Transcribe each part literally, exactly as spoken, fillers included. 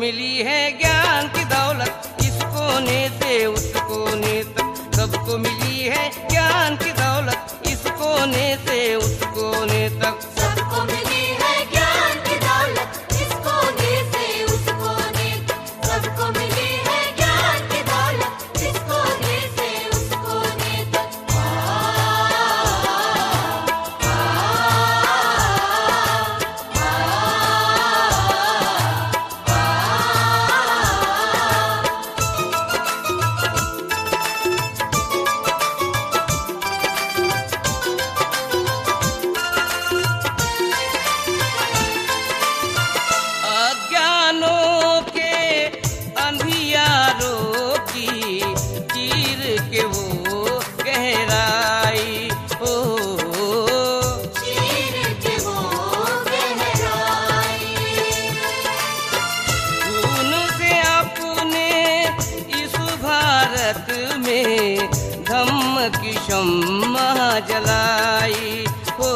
मिली है ज्ञान की दौलत, इस कोने से उस कोने तक सबको मिली है ज्ञान की दौलत, इस कोने से उस कोने तक सबको मिली है ज्ञान की दौलत, इस कोने से उस कोने तक सबको मिली है ज्ञान की दौलत, इस कोने से उस कोने तक। अज्ञानों के अंधियारों की चीर के वो गहराई हो, चीर के वो गहराई, खून से अपने इस भारत में धम्म की शम्मा जलाई हो,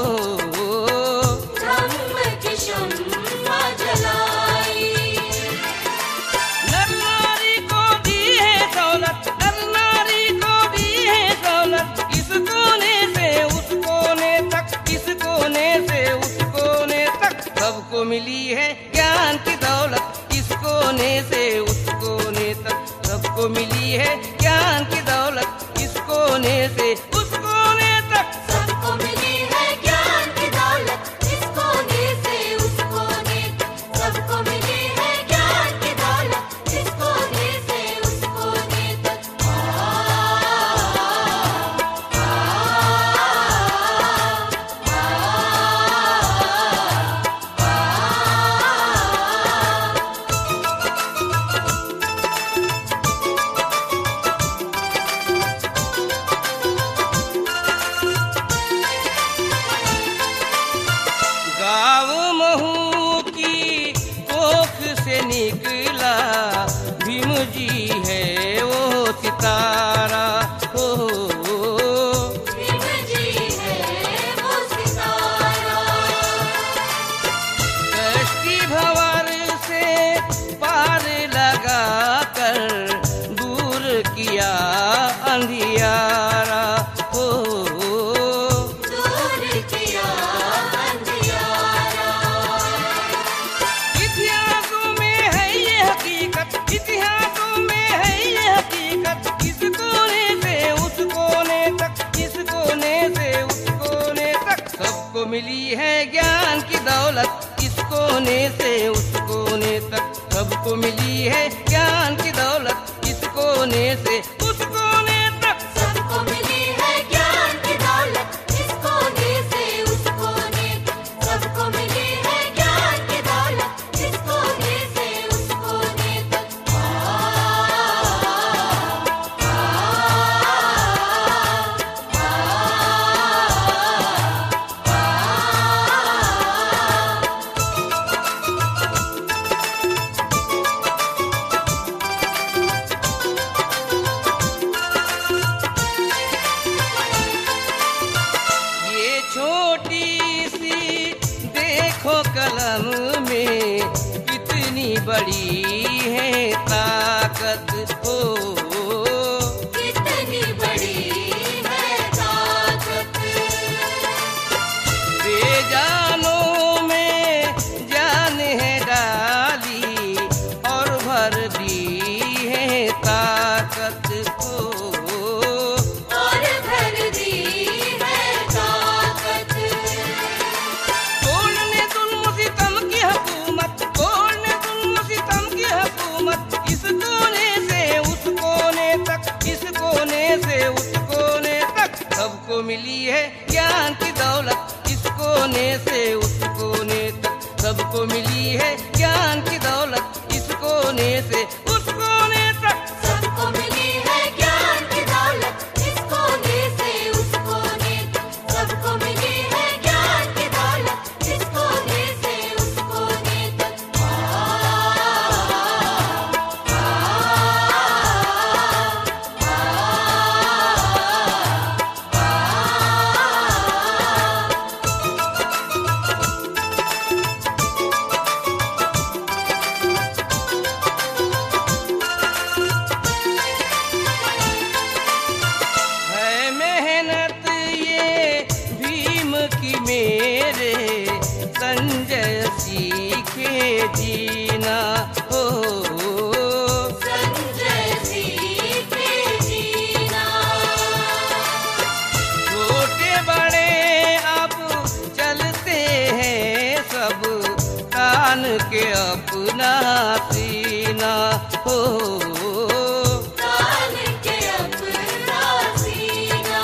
धम्म की शम्मा जलाई। नर नारी को दी है दौलत, नर नारी को दी है दौलत, इस कोने से उस कोने तक, इस कोने से उस कोने तक सबको मिली है ज्ञान की दौलत, इस कोने से उस कोने तक सबको मिली है ज्ञान की दौलत, इस कोने से उस कोने तक सबको मिली है ज्ञान की दौलत, इस कोने से उस कोने तक सबको मिली है ज्ञान की दौलत, इस कोने से उस कोने तक। गाँव महू की कोख से निकला भीम जी है वो सितारा हो, भीम जी है वो सितारा, कश्ती भंवर से पार लगा कर दूर किया अंधियारा हो, दूर किया अंधियारा। इतिहासों में है ये हकीकत, इतिहासों में है ये हकीकत, इस कोने से उस कोने तक, इस कोने से उस कोने तक सबको मिली है ज्ञान की दौलत, इस कोने से उस कोने तक सबको मिली है ज्ञान की दौलत, इस कोने से उस कोने तक सबको मिली है ज्ञान की दौलत, इस कोने से उस कोने तक सबको मिली है ज्ञान की दौलत, इस कोने से उस कोने तक। ये छोटी सी देखो कलम में कितनी बड़ी है ताकत हो, कितनी बड़ी है ताकत, बेजानों में जान है डाली और भर दी है ताकत हो, और भर दी है ताकत। तोड़ने जुल्म सितम की हुकूमत, तोड़ने जुल्म सितम की हुकूमत, इस कोने से उस कोने तक, इस कोने से उस कोने तक सबको मिली है ज्ञान की दौलत, इस कोने से उस कोने तक सबको मिली है ज्ञान की दौलत, इस कोने से उस कोने तक सबको मिली है ज्ञान की दौलत, इस कोने से उस कोने तक सबको मिली है ज्ञान की दौलत, इस कोने से उस कोने तक। सीखे जीना हो। संजय सीखे जीना। छोटे बड़े अब चलते हैं सब तान के अपना सीना हो। तान के अपना सीना।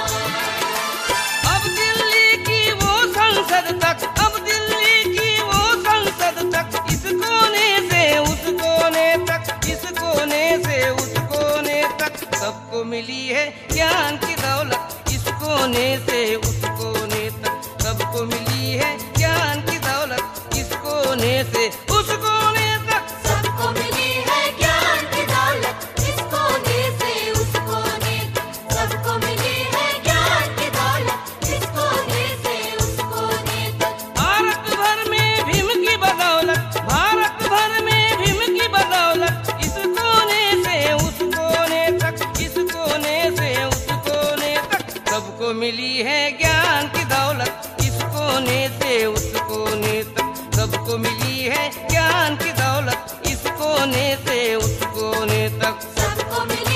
अब दिल्ली की वो संसद तक, अब दिल्ली की वो संसद तक, इस कोने से उस कोने तक, इस कोने से उस कोने तक, सबको मिली है ज्ञान की दौलत। इस कोने से उस कोने तक, सबको मिली है ज्ञान की दौलत। इस कोने से उस कोने तक, सबको मिली है ज्ञान की दौलत। इस कोने से उस कोने तक, सबको मिली है ज्ञान की दौलत। इस कोने से उस कोने तक। भारत भर में भीम की बदौलत, भारत भर में भीम की बदौलत, इस कोने से उस कोने तक, इस कोने से उस कोने तक, सबको मिली है ज्ञान की दौलत। इस कोने से उस कोने तक, सबको मिली है ज्ञान की दौलत। इस कोने से उस कोने तक, सबको मिली